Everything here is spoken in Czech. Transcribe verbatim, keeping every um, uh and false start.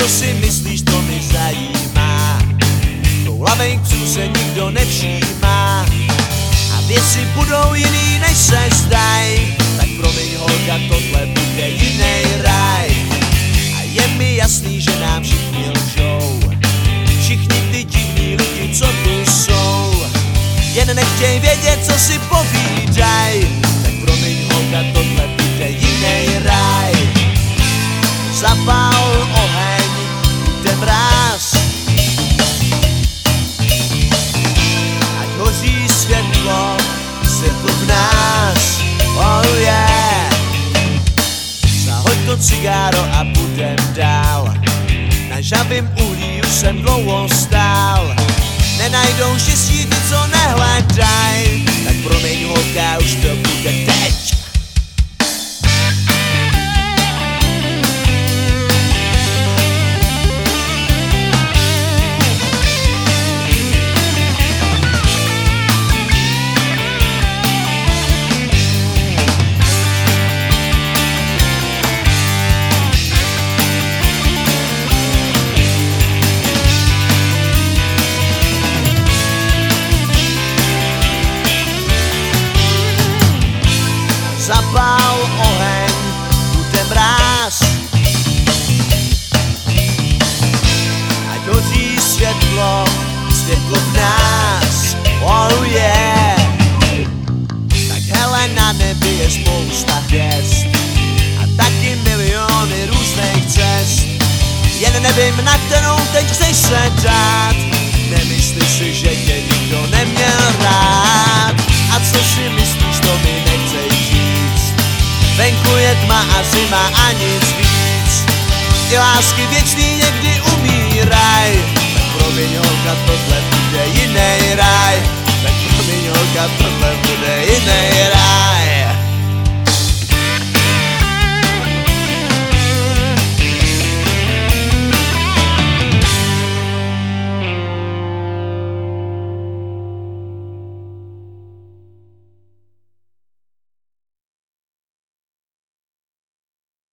co si myslíš, to mi zajímá. Toulavejců se nikdo nevšímá a věci budou jiný, než se zdají. Tak promiň holka, tohle bude jiný raj. A je mi jasný, že nám všichni lžou, všichni ty divní lidi, co tu jsou, jen nechtěj vědět, co si povídaj. Tak promiň holka, tohle bude jiný raj. Zapál oheň, bude mráz, ať hoří světlo, světlo v nás, oh yeah. Zahoď to cigáro a budem dál, na žabým uhlí už jsem dlouho stál. Nenajdou štěstí ty, co nehledaj, tak promiň holka, už to bude teď. Zapál oheň, bude mráz, ať hoří světlo, světlo v nás, oh yeah. Tak hele, na nebi je spousta hvězd a taky miliony různých cest. Jen nevím, na kterou teď chceš se dát, nemyslí si, že tě nikdo neměl rád. A co si myslíš, to mi nechceš říct, venku je tma a zima a nic víc. I lásky věčný někdy umíraj, tak promiň holka, tohle bude jiný raj. Tak promiň holka, tohle